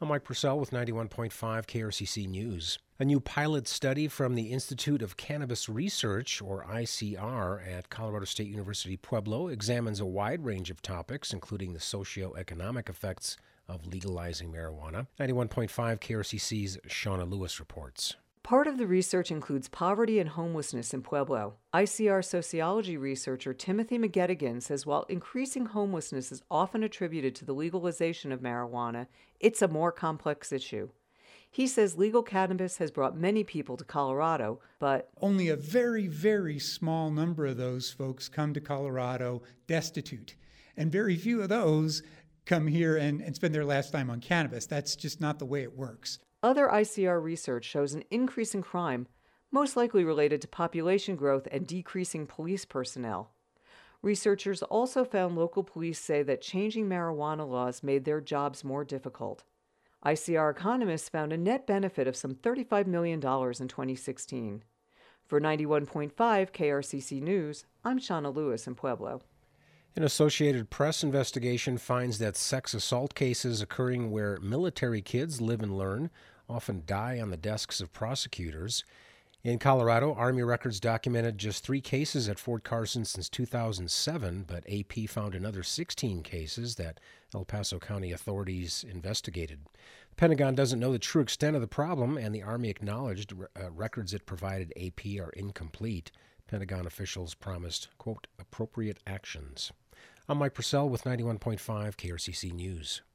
I'm Mike Purcell with 91.5 KRCC News. A new pilot study from the Institute of Cannabis Research, or ICR, at Colorado State University Pueblo examines a wide range of topics, including the socioeconomic effects of legalizing marijuana. 91.5 KRCC's Shauna Lewis reports. Part of the research includes poverty and homelessness in Pueblo. ICR sociology researcher Timothy McGettigan says while increasing homelessness is often attributed to the legalization of marijuana, it's a more complex issue. He says legal cannabis has brought many people to Colorado, but only a very, very small number of those folks come to Colorado destitute. And very few of those come here and spend their last time on cannabis. That's just not the way it works. Other ICR research shows an increase in crime, most likely related to population growth and decreasing police personnel. Researchers also found local police say that changing marijuana laws made their jobs more difficult. ICR economists found a net benefit of some $35 million in 2016. For 91.5 KRCC News, I'm Shauna Lewis in Pueblo. An Associated Press investigation finds that sex assault cases occurring where military kids live and learn often die on the desks of prosecutors. In Colorado, Army records documented just 3 cases at Fort Carson since 2007, but AP found another 16 cases that El Paso County authorities investigated. The Pentagon doesn't know the true extent of the problem, and the Army acknowledged records it provided AP are incomplete. Pentagon officials promised, quote, appropriate actions. I'm Mike Purcell with 91.5 KRCC News.